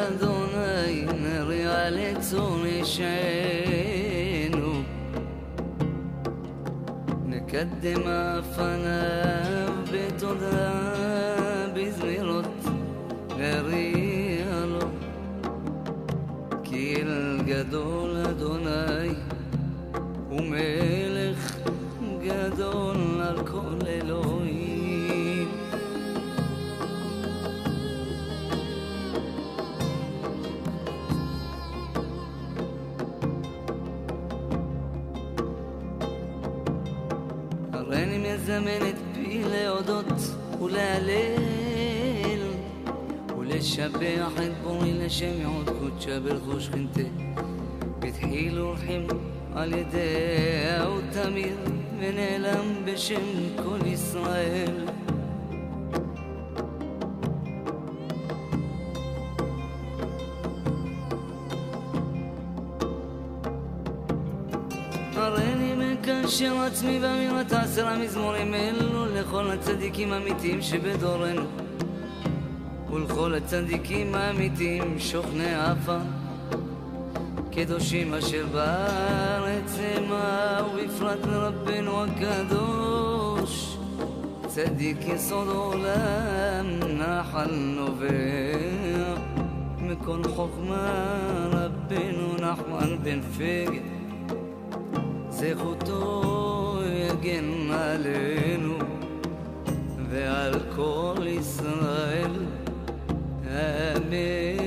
אדוני נריע לצור נשענו נקדם אפניו בתודה בזמירות נריע לו כי אל גדול אדוני ומלך גדול על כל אלוהים הריני מזמן את פי להודות ולהלל ולשבח את בורי לשם יעוד קודשה ברכו שכינתה בתחיל ורחים על ידי ותמיר ונעלם בשם כל ישראל הריני מקשר עצמי באמירת 10 המזמורים אלו לכל הצדיקים האמיתיים שבדורנו ולכל הצדיקים האמיתיים שוכני עפר קדושים אשר בארץ המה ובפרט לרבנו הקדוש צדיק יסוד עולם נחל נובע מכל חוכמה רבנו נחמן בן פגל זכותו יגן עלינו ועל כל ישראל אמן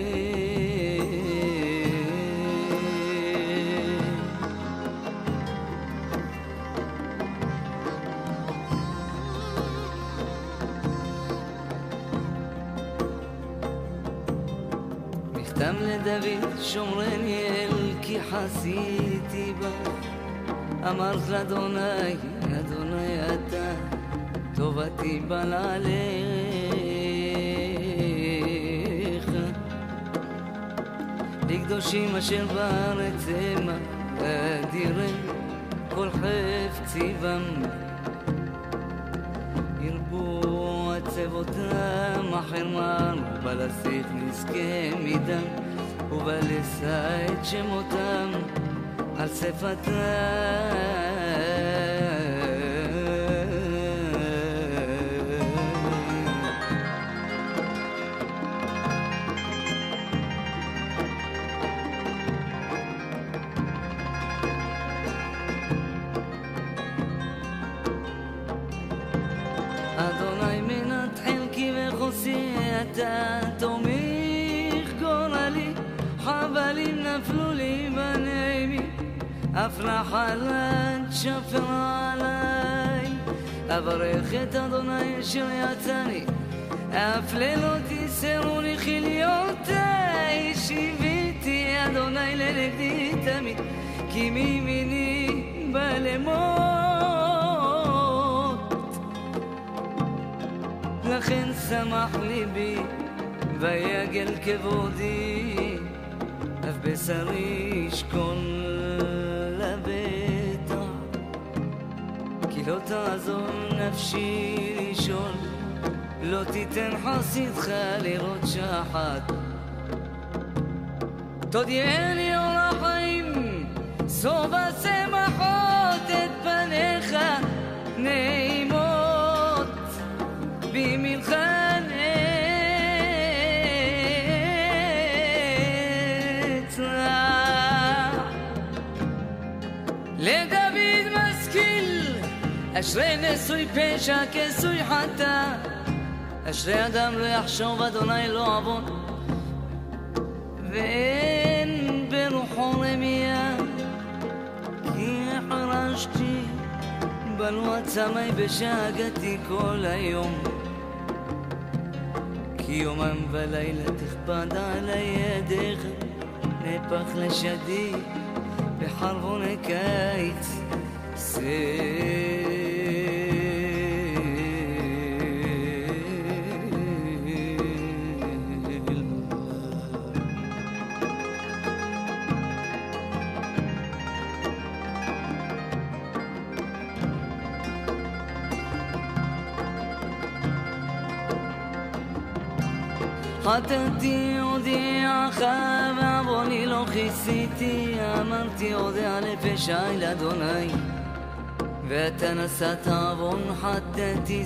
מכתם לדוד שומרני אל כי חסיתי בה אמרת לאדוני אדוני אתה טובתי בא לעליך לקדושים אשר בארץ המה אדירי כל חפצי בם ירבו עצבותם החרמן ובלסיך נזכה מדם ובלשא את שמותם על שפתם אדוני מנת חלקי וחוסי אתה תומך גורלי חבלים נפלו לי בנעימי אף נחלת שפר עליי אברך את אדוני אשר יצאני אף לילות יסרו לי חיליותי שיביתי אדוני לנגדי תמיד כי מימיני בא למות לכן שמח ליבי ויגל כבודי אף בשרי ישכון לבטח כי לא תעזור נפשי לישון לא תיתן חסידך לראות שחת תודיעני אור החיים סוף השמחות את פניך נעימות בימינך לדוד משכיל אשרי נשוי פשע כסוי חטא אשרי אדם לא יחשוב אדוני לא עוון ואין ברוחו רמיה כי חרשתי בנו עצמי בשאגתי כל היום כי יומם ולילה תכבד עלי ידיך נפח לשדי בחרבוני קיץ חטאתי עוד הודיעך ועווני לא כיסיתי, אמרתי אודה לפשעי לאדוני, ואתה נשאת עוון חטאתי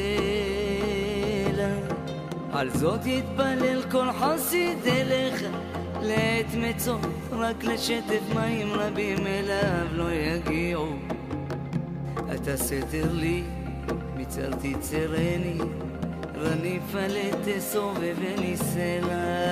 סלע. על זאת יתפלל כל חסיד אליך לעת מצות, רק לשטף מים רבים אליו לא יגיעו. אתה סתר לי מצר תצרני, רניף עלי תסובבני סלע.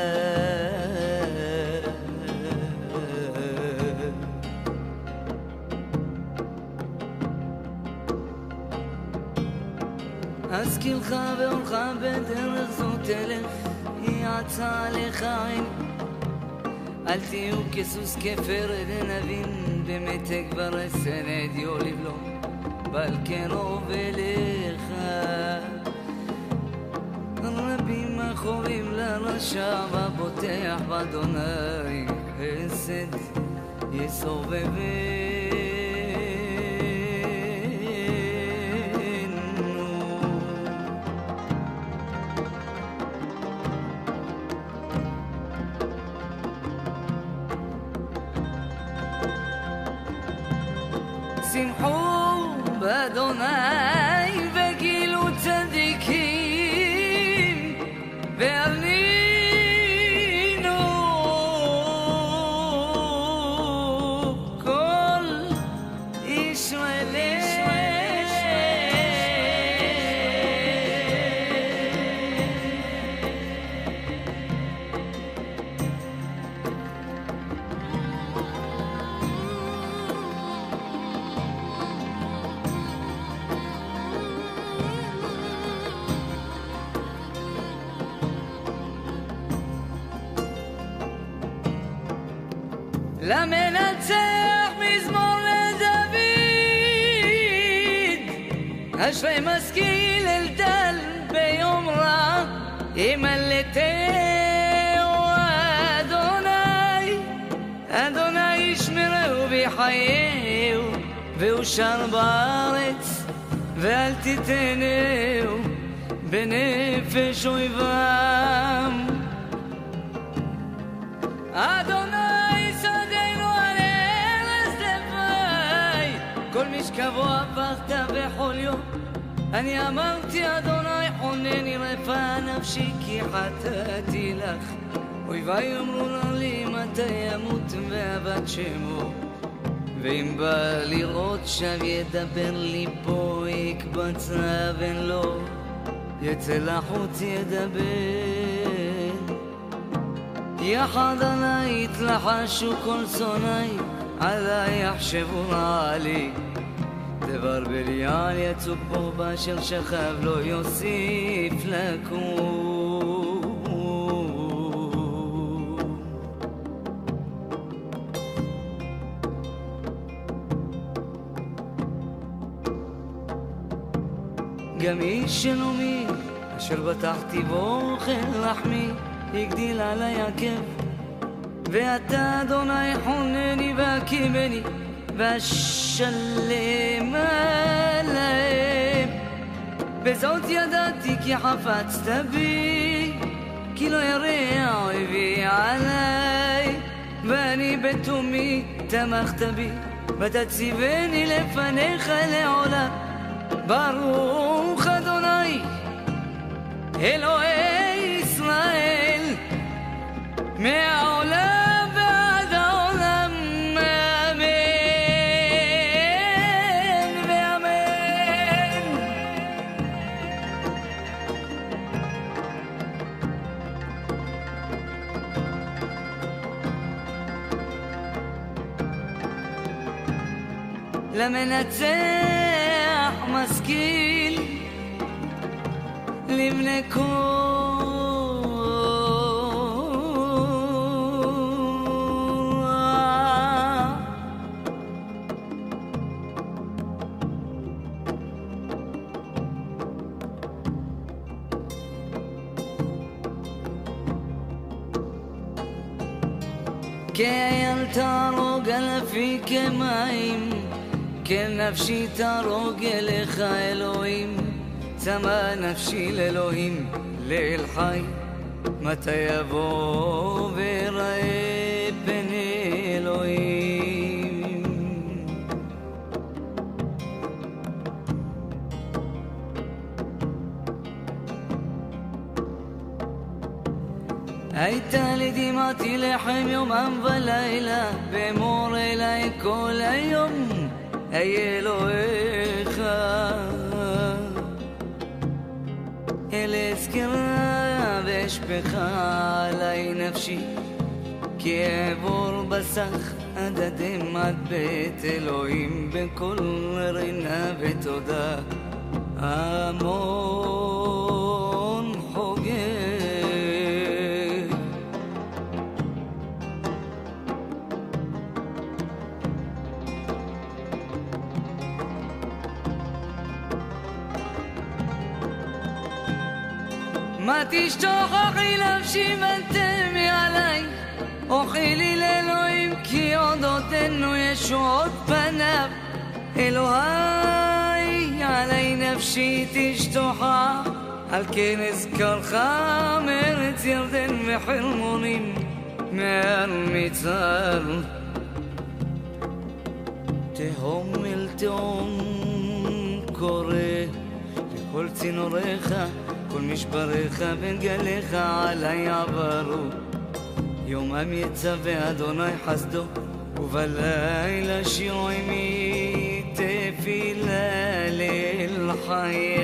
אזכילך ואורך בדרך זו תלך, יעצה עליך עיני. אל תהיו כסוס כפר דנבין, במתק ברסן עדיו לבלום, בל קרוב אליך. רבים החורים לרשע, ובוטח באדוני חסד יסובבנו. שמחו באדוני וגילו צדיקים, והרנינו כל ישראלי. למנצח מזמור לדוד, אשרי משכיל אל דל ביום רע, ימלטהו אדוני. אדוני ישמרהו ויחייהו, ואושר בארץ ואל תיתנהו בנפש אויבם. אדוני כל משכבו הפכת בכל יום. אני אמרתי אדוני חונני רפא נפשי, כי חטאתי לך. אויבי אמרו לי מתי ימות ואבד שמו, ואם בא לראות שב ידבר לי פה, יקבץ אבן לו יצא לחוץ ידבר. יחד עלי יתלחשו כל שונאי, עלי יחשבו רע לי. דבר בליעל יצוק בו באשר שכב, לא יוסיף לקום. גם איש שלומי אשר בטחתי בו אוכל לחמי, הגדיל עלי עקב. ואתה אדוני חונני והקימני, ואשלם עליהם. בזאת ידעתי כי חפצת בי, כי לא ירע אויבי עלי. ואני בתומי תמכת בי, ותציבני לפניך לעולם. ברוך אדוני אלוהי ישראל, מהעולם ועד העולם. אמן ואמן. למנצח משכיל לבני כאייל תרוג אלפי כמים, כן נפשי תרוג אליך אלוהים. צמא נפשי לאלוהים לאל חי, מתי יבוא ויראה פני אלוהים. הייתה לי דמעתי לחם יומם ולילה, ואמור אליי כל היום אהיה אלוהיך. אל אזכרה ואשפכה עלי נפשי, כי אעבור בסך עד אדמת בית אלוהים, בכל רינה ותודה המון חוגג. מה תשתוכחי נפשי ותמי עליי, אוכי לי לאלוהים כי עוד עודנו ישועות פניו. אלוהי עלי נפשי תשתוכח, על כן אזכרך מארץ ירדן וחרמונים, מהר מצר תהום אל תהום קורא, לכל צינוריך כל משבריך וגליך עלי עברו. יומם יצווה אדוני חסדו, ובלילה שירו עמי תפילה ליל חיי.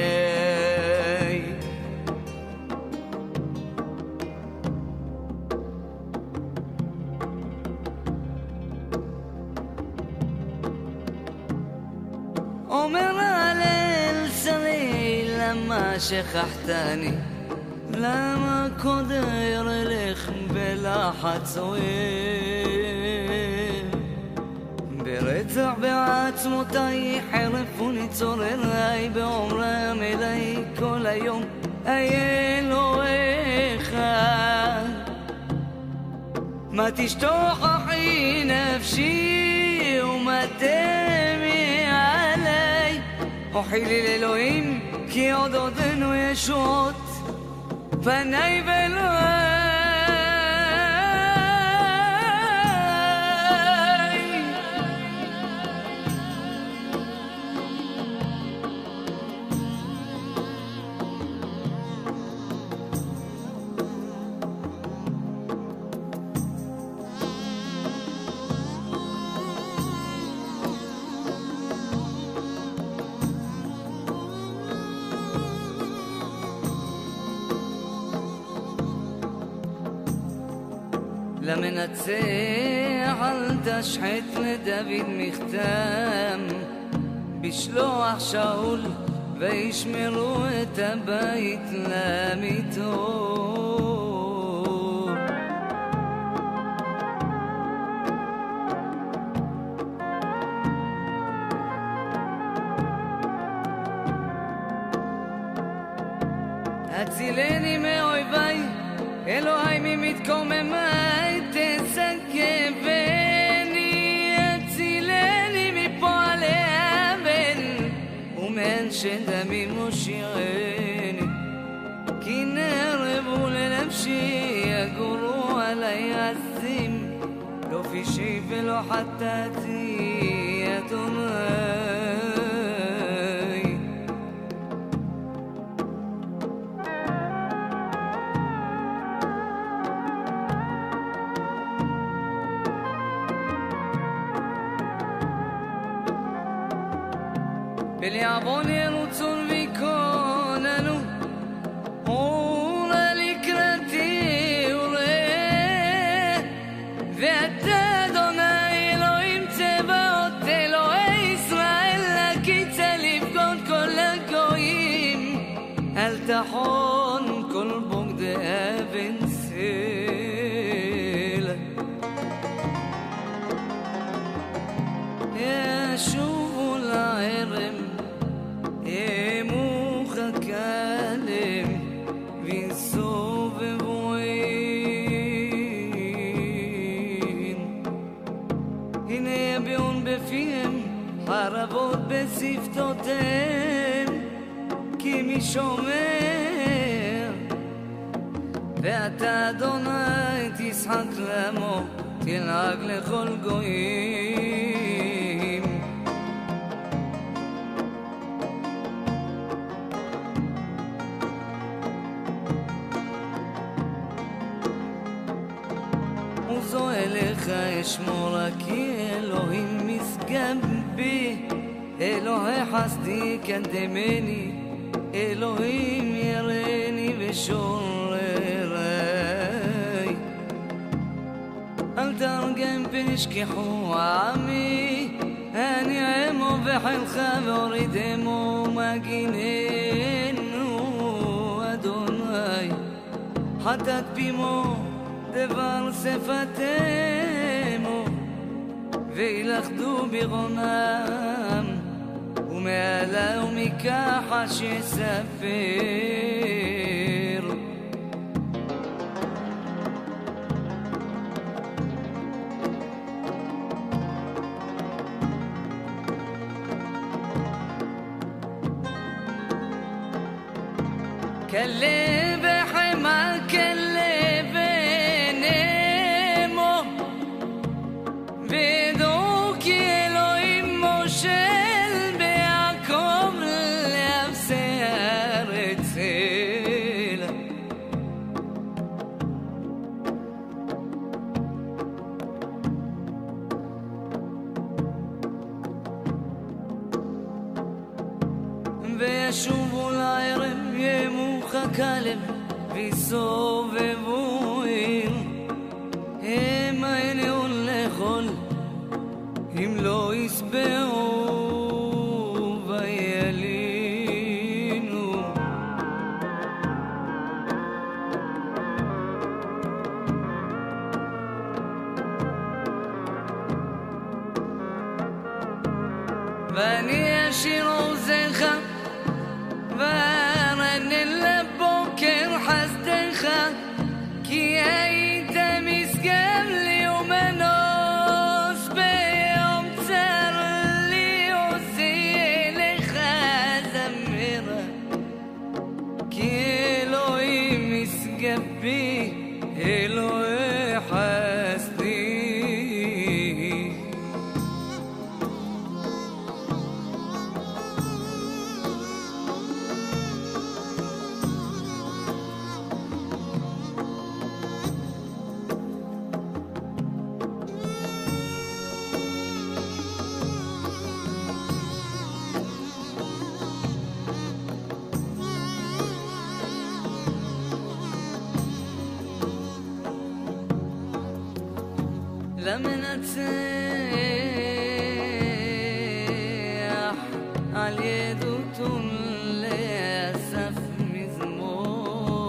אומר הלל שרי למה שכחתני, למה קודר אלך בלחץ אוהב, ברצח בעצמותי חרף ונצוררי, באומרם אלי כל היום אהיה אלוהיך. מה תשתוכחי נפשי ומה תמי עלי, אוכי לי לאלוהים כי עוד עודנו ישועות פניי ואלוהי. למנצח אל תשחט לדוד מכתם, בשלוח שאול וישמרו את הבית למיתו. הצילני מאויביי אלוהי ממתקוממיי, תסגבני הצילני מפועלי אבן, ומאנשי דמים מושיעני, כי נרבו לנפשי יגורו עלי עזים, לא פשעי ולא חטאתי אדוני. בליעבון ירוצון ויקוננו, אורה לקראתי וראה, ואתה אדוני אלוהים צבאות אלוהי ישראל, לקיצה לפקוד כל הגויים, אל תחון כל בוגדי אבן סלע. ישובו לערם ימוך הכלם ויסובבוין, הנה יביעון בפיהם חרבות בשפתותיהם, כי מי שומר ואתה אדוני תשחק למו, תלעג לכל גויים. וזו אליך אשמור, כי אלוהים משגב בי, אלוהי חסדי קדמני, אלוהים ירני ושוררי. אל תרגם פנשכחו עמי, אני עמו בחילך והורידמו מגיננו אדוני. חטאת פימו דבר שפתמו, וילכדו בגרונם, ומעלה ומכחש יספר. כלה בחמה כלה ונמו, ודעו כי אלוהים מושל ביעקב לאפסי הארץ אלה. וישובו לערב ימוך כלב ויסובבו עיר, המה עיניון לאכול אם לא ישבעו וילינו. ואני אשיר עוזך וארנן לבוקר חסדך, כי היית משגב לי ומנוס ביום צר לי, עושי אליך זמרה, כי אלוהים משגב בי, אלוהי חסדי. למנצח על ידותו לאסף מזמור,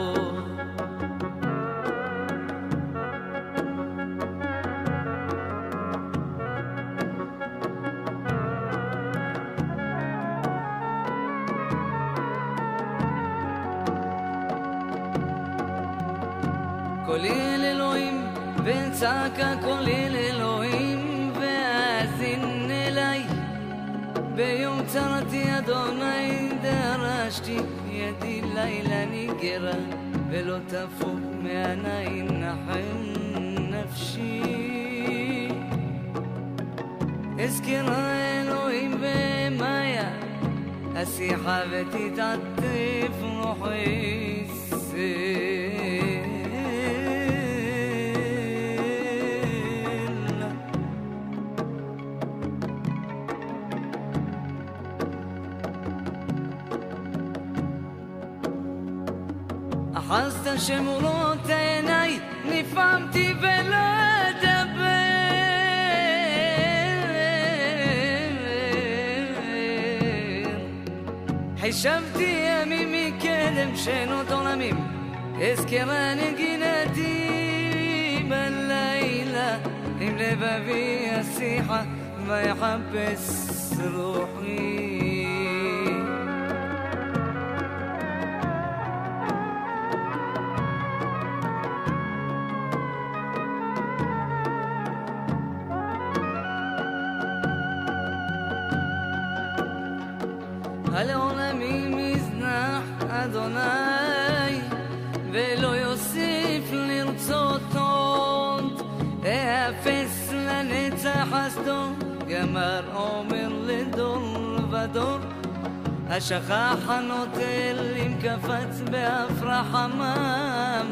קולי אל אלוהים וצעקה קולי לאלוהים, ואזין אליי ביום צרתי אדוני. דרשתי ידי לילה ניגרה, ולא תפוג מעיני נחם נפשי. אזכרה אלוהים במאיה, אשיחה ותתעטף רוחי אחזת שמורות עיניי, נפעמתי ולא אדבר. חישבתי ימים מקדם שנות עולמים, אזכרה נגינתי בלילה, עם לבבי השיחה ויחפש רוחי. על עולמי מזנח אדוני, ולא יוסף עשה חסדו, גמר עומר לדור ודור. השכח הנוטל אם קפץ באף רחמם.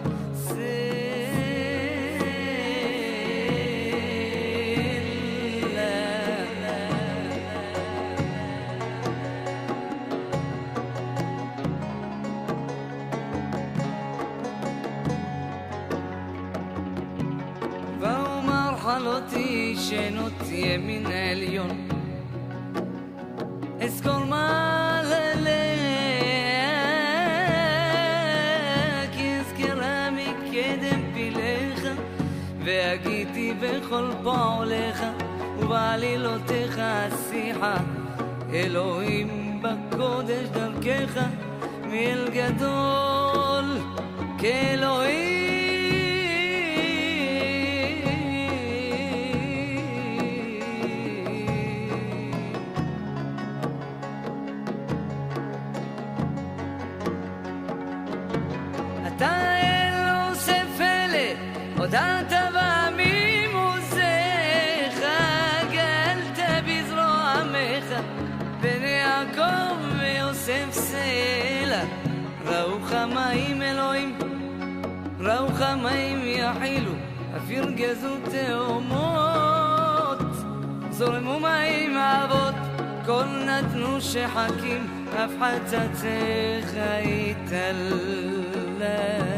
חלותי שנות ימין עליון אזכור מעללה כי אזכרה מקדם פילך והגיתי בכל פועלך ובעלילותיך השיחה אלוהים בקודש דרכך מיל גדול כאלוהים הודעת במימוזך, גלת בזרוע עמך, בני יעקב ויוסף סלע. ראו חמאים אלוהים, ראו חמאים יחילו, אף ירגזו תאומות. זורמו מים אבות, כל נתנו שחקים, אף חצצך יתעלה.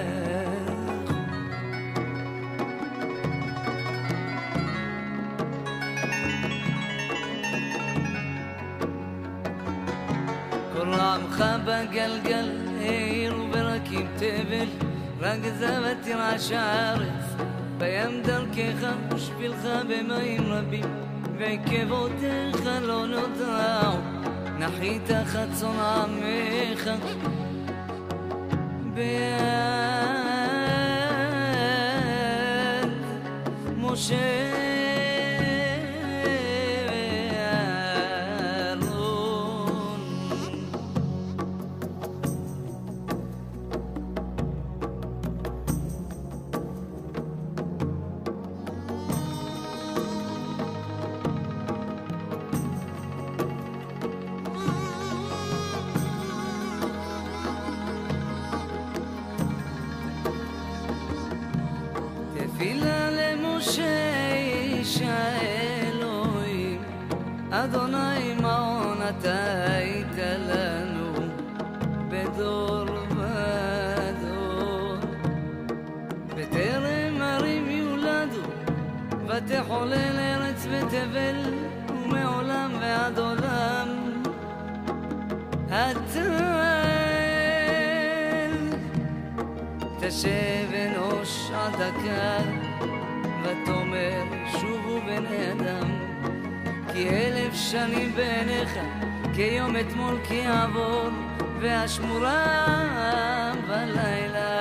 רעמך בגלגל, העיר וברקים תבל, רק זבת תרעש הארץ, בים דרכך ושבילך במים רבים, ועקבותיך לא נודעו, נחית חצון עמך, ביד משה תפילה למשה איש האלוהים, אדוני מעון אתה היית לנו בדור ודור. בטרם ערים יולדו ותחולל ארץ ותבל, ומעולם ועד עולם תשב אנוש עד הקר ותאמר שובו בני אדם, כי 1000 שנים בעיניך כיום אתמול כי יעבור, והשמורה בלילה.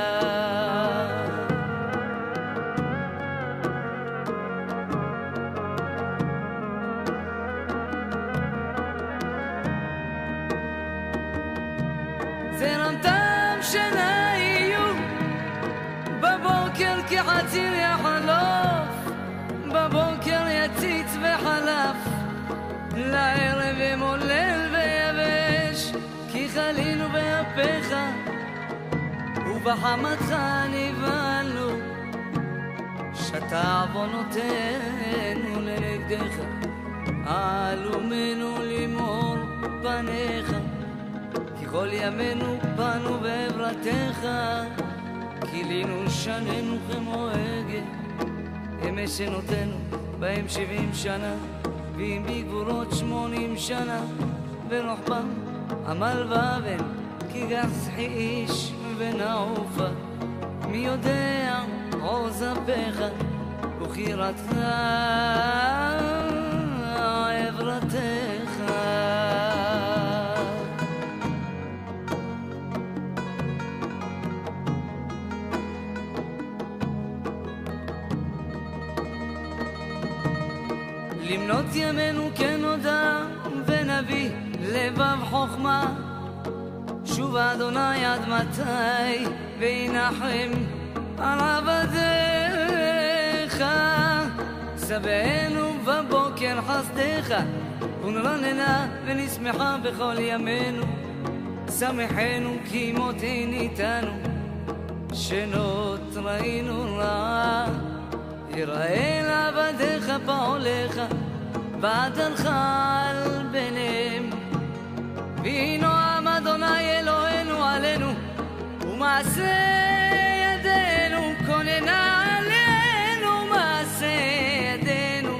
זרמתם שנה יהיו בבוקר כחציר יחלוף, בבוקר יציץ וחלף, לערב ימולל ויבש, כי חלינו באפיך ובחמתך נבהלנו, שתה עוונותינו לנגדך, עלומנו למאור פניך, כי כל ימינו פנו בעברתך, כילינו שנינו כמו הגה, אמש שנותינו בהם 70 שנה, ואם בגבורות 80 שנה, ורוחבם עמל ואבן, כי גסחי איש ונעופה, מי יודע עוז אפיך וחירתך עברתך. למנות ימינו כנודע ונביא לבב חוכמה, שוב אדוני עד מתי וינחם על עבדיך, צבאנו בבוקר חסדך, ונרננה ונשמחה בכל ימינו. שמחנו כי מותי ניתנו, שנות ראינו רעה. יראה לעבדיך פעוליך, ועדלך על ביניהם. וינועם אדוני אלוהינו עלינו, ומעשה ידינו כוננה עלינו. מעשה ידינו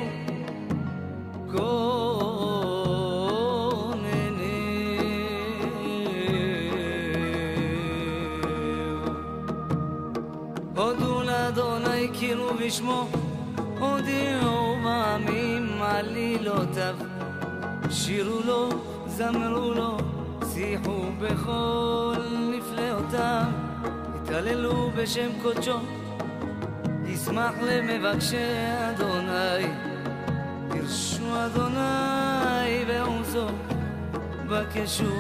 הודו לאדוני קראו בשמו, הודיעו בעמים עלילותיו. שירו לו, זמרו לו, שיחו בכל נפלאותיו. התהללו בשם קודשו, ישמח למבקשי אדוני. ירשו אדוני בעוזו, בקשו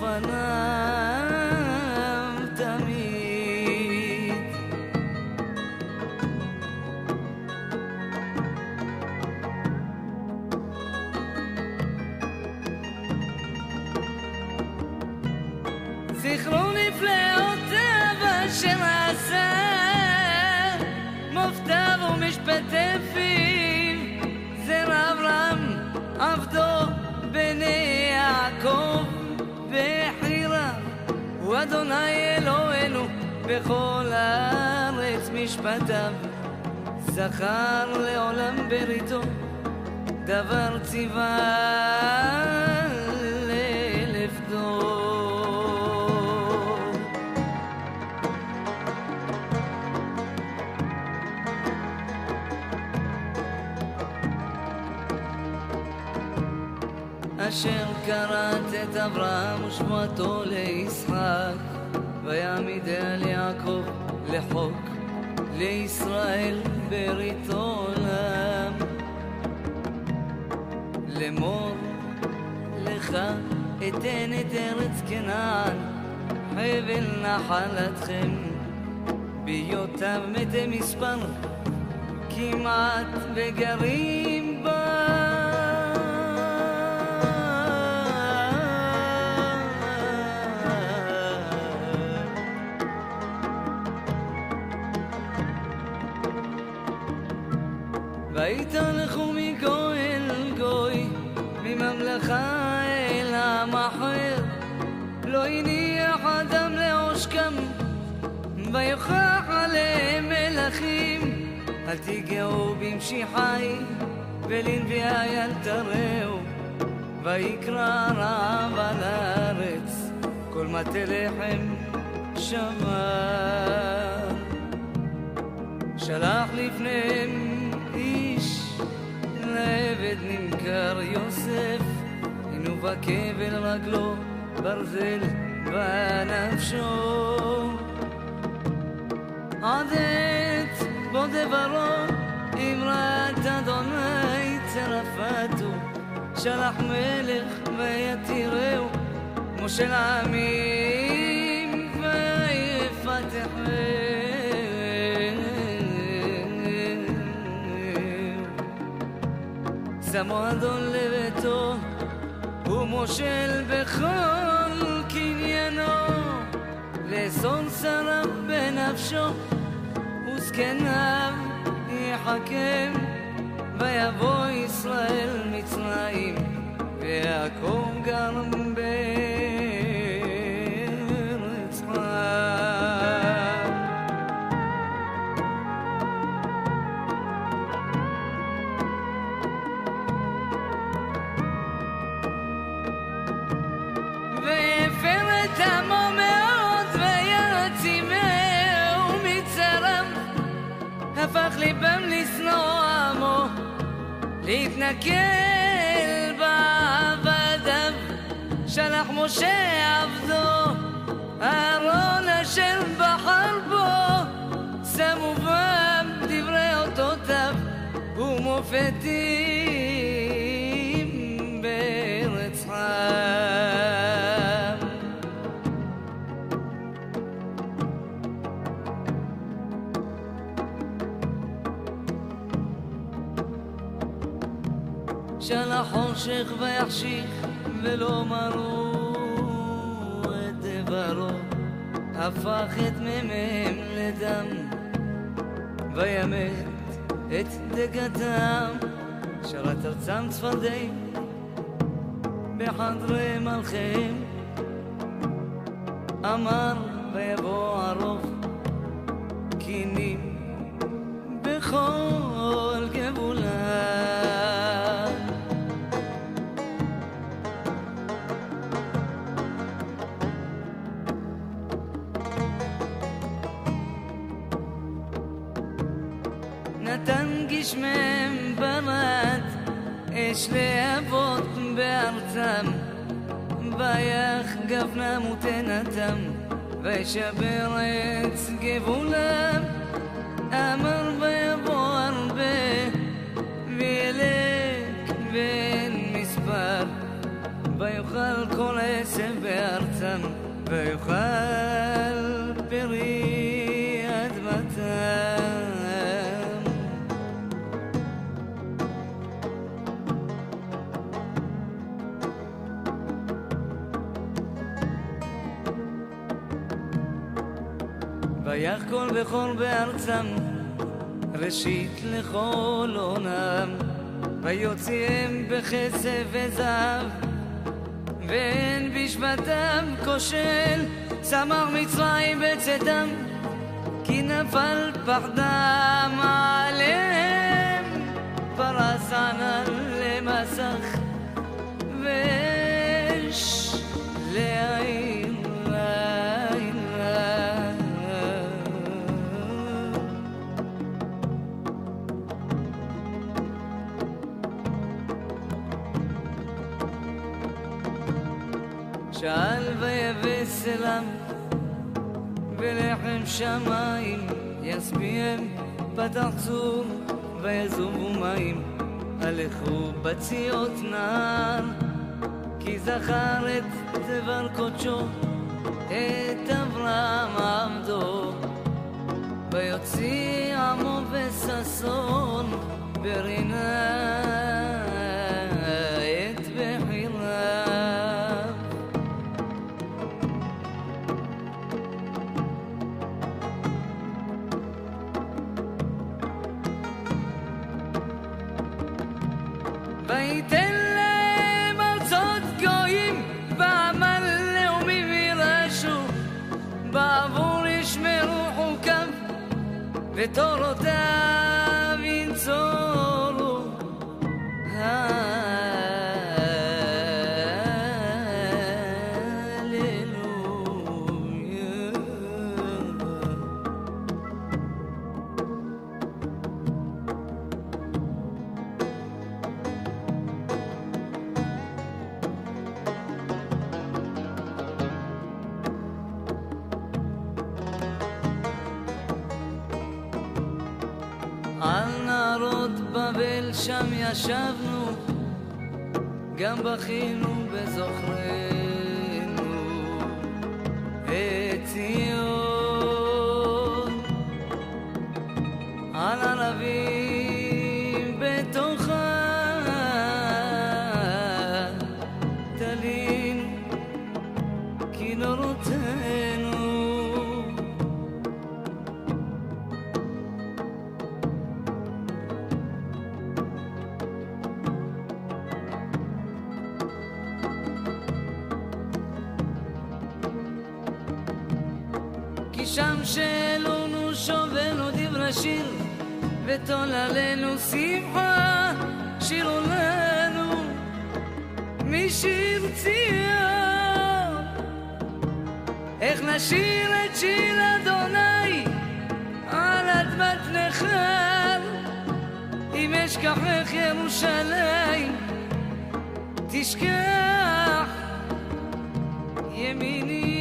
פניו תמיד. זכרו נפלאותיו אשר עשה, מופתיו ומשפטי פיו. זרע אברהם עבדו בני יעקב בחירה. הוא אדוני אלוהינו בכל הארץ משפטיו. זכר לעולם בריתו, דבר ציווה לאלף דור. אשר קראת את אברהם ושבועתו לישחק, ויעמיד על יעקב לחוק, לישראל ברית עולם. לאמור לך אתן את ארץ כנען, חבל נחלתכם. בהיותם מתי מספר, כמעט וגרים בה. ויתהלכו מגוי אל גוי, מממלכה אל עם אחר. לא הניח אדם לעושקם, ויוכח עליהם מלכים. אל תיגעו במשיחי, ולנביאי אל תראו. ויקרא רעב על הארץ, כל מטה לחם שמר. שלח לפניהם איש, לעבד נמכר יוסף. הנו בכבל רגלו, ברזל בנפשו. עדת בו דברו, אמרת אדוני צרפתו. שלח מלך ויתירהו, מושל עמים ויפתחהו. שמו אדון לביתו, ומושל בכל קניינו. לאסון שריו בנפשו, וזקניו יחכם. ויבוא ישראל מצרים, ויעקב גרם בארץ חם. ויפר את עמו מאוד, וירצימהו מצרם. הפך ליבם לשנוא עמו, להתנכל בעבדיו. שלח משה עבדו, אהרון אשר בחר בו. שמו בם דברי אותותיו, ומופתים בארץ חם. שלח חושך ויחשיך ולא מרו את דברו, הפך את ממם לדם וימת את דגתם, שרת ארצם צפרדעים בחדרי מלכיהם. אמר ויבוא הרוב קינים בכל גבולם. נתן גשמם ברד אש להבות בארצם, ויח גפנם ותנתם וישבר עץ גבולם. אמר ויבוא הרבה וילק ואין מספר, ויאכל כל עשב בארצם ויאכל פרי אדמתם. ויח כל בכור בארצם ראשית לכל עונם, ויוציאם בכסף וזהב ואין בשבתם כושל. צמח מצרים בצאתם כי נפל פחדם עליהם, פרס ענן למסך ואש לעיר שאל ויבש אליו ולחם שמיים ישביעם, פתח צור ויזובו מים, הלכו בציות נהר, כי זכר את דבר קודשו את אברהם עבדו. ויוציא עמו בששון ברינה את בחיריו. ויתן להם ארצות גויים בעמל לאומים וירשו, בעבור ישמרו חוקיו ותורותיו ינצורו. על נהרות בבל שם ישבנו, גם בכינו בזוכרנו את ציון. על ערבים בתוכה תלינו כינורותינו. כי שם שאלונו שובנו דברי שיר, ותול עלינו שמחה, שירו לנו משיר ציון. איך נשיר את שיר אדוני על אדמת נכר, אם אשכחך ירושלים תשכח ימיני.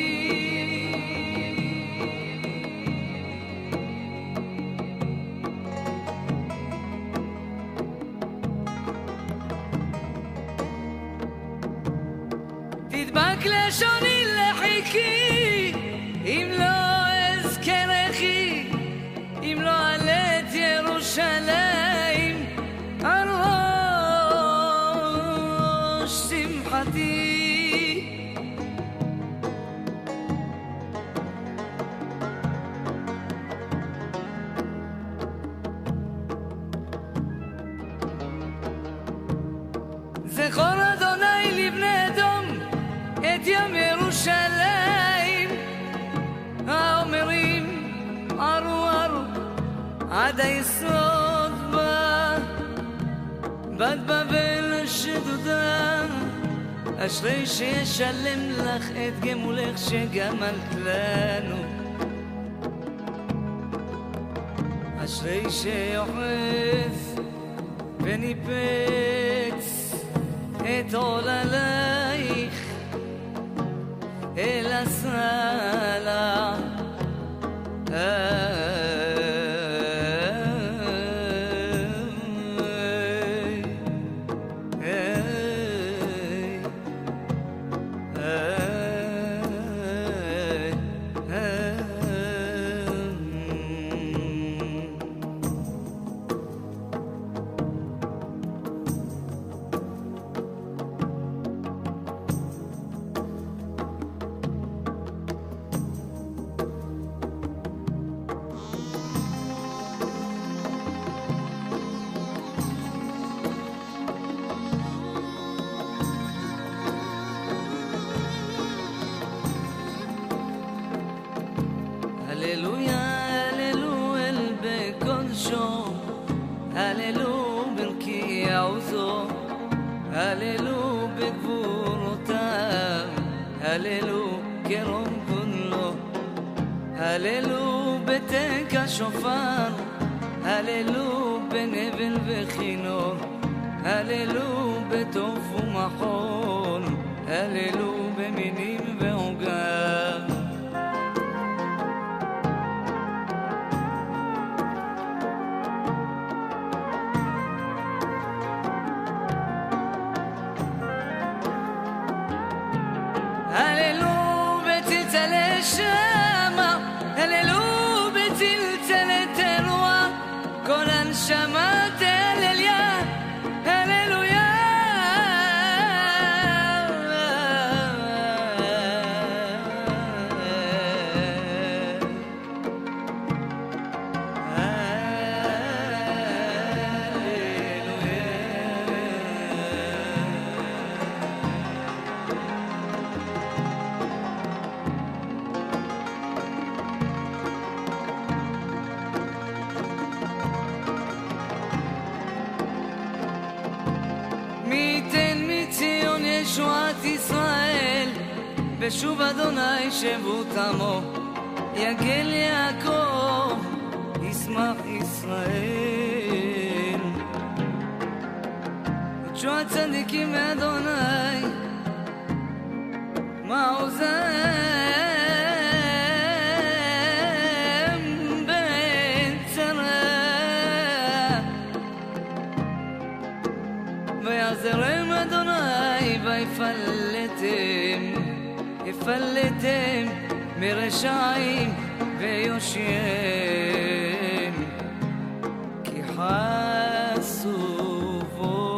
תדבק לשוני לחיקי, אם לא אזכרכי, אם לא עלה את ירושלים על ראש זכור אדוני לבני אדום את יום ירושלים, האומרים ערו ערו עד היסוד בה, בת בבל שדודה, אשרי שישלם לך את גמולך שגמלת לנו, אשרי שיוחף וניפץ את עוללייך אל הסלע. הללויה, הללו אל בקודשו, הללו ברכי עוזו, הללו בגבורותיו, הללו כרום גודלו, הללו בתק השופר, הללו בנבל וכינור, הללו בטוף ומחול, הללו במינים ועוגב. הללו בצלצלי שמה, הללו בצלצלי תרועה, כל הנשמה תהלליה, הללויה. מי ייתן מציון ישועת ישראל, ושוב אדוני שבות עמו, יגל יעקב ישמח ישראל. ותשועת צדיקים מאדוני מעוזם בצרה, ויעזרם אדוני ויפלטם, יפלטם מרשעים ויושיעם, כי חסו בו.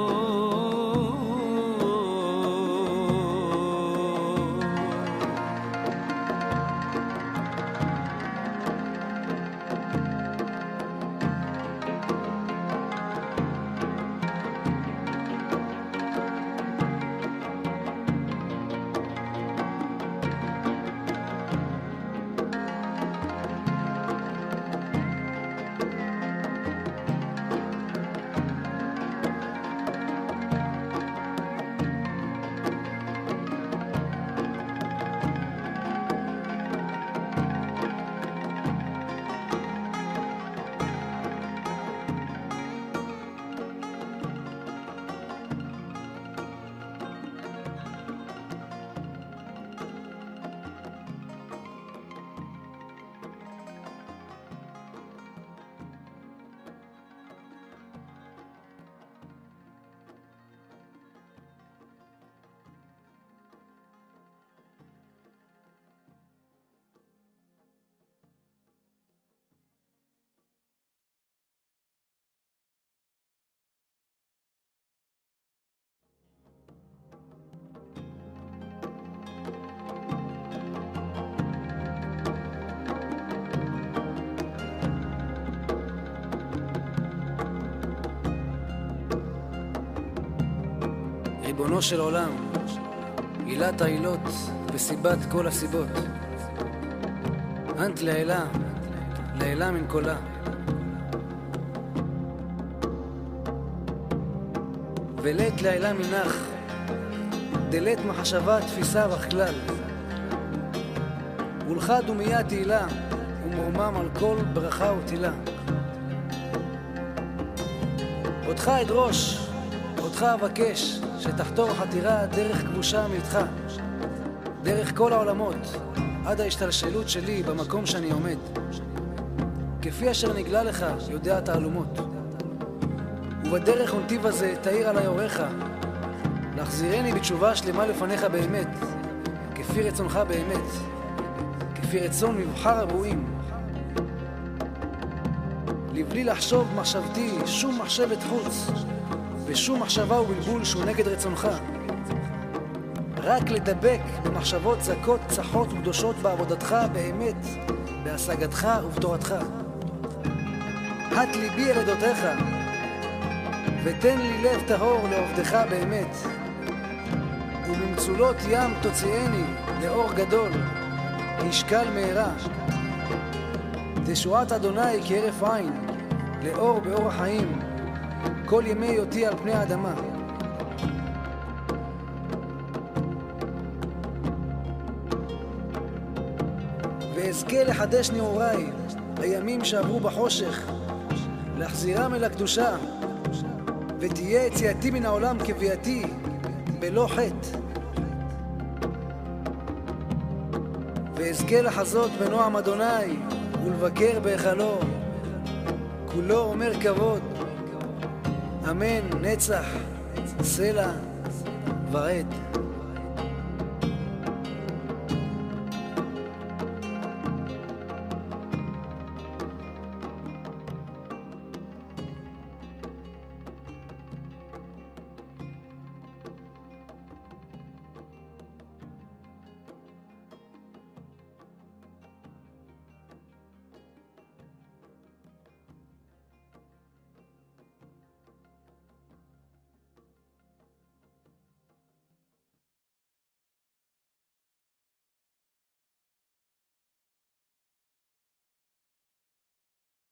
ריבונו של עולם, עילת העילות וסיבת כל הסיבות. אנט לעילה, לעילה מן קולה. ולית לעילה מנח, דלית מחשבה תפיסה וכלל. ולך דומיה תהילה, ומורמם על כל ברכה ותהילה. אותך אדרוש, אותך אבקש, שתחתור חתירה דרך כבושה מאיתך, דרך כל העולמות, עד ההשתלשלות שלי במקום שאני עומד. כפי אשר נגלה לך, יודע תעלומות. ובדרך ונתיב הזה תאיר עלי אורך, להחזירני בתשובה שלמה לפניך באמת, כפי רצונך באמת, כפי רצון מבחר הברואים. לבלי לחשוב מחשבתי שום מחשבת חוץ, ושום מחשבה ובלבול שהוא נגד רצונך. רק לדבק במחשבות זכות, צחות וקדושות בעבודתך באמת, בהשגתך ובתורתך. הט ליבי אל עדותיך, ותן לי לב טהור לעובדך באמת. וממצולות ים תוציאני לאור גדול, ישקל מהרה. תשועת אדוני כהרף עין, לאור באור החיים, כל ימי היותי על פני האדמה. ואזכה לחדש נעוריי, הימים שעברו בחושך, להחזירם אל הקדושה, ותהיה יציאתי מן העולם כביאתי, בלא חטא. ואזכה לחזות בנועם אדוני, ולבקר בהיכלו, כולו אומר כבוד, אמן, נצח, סלע ורד.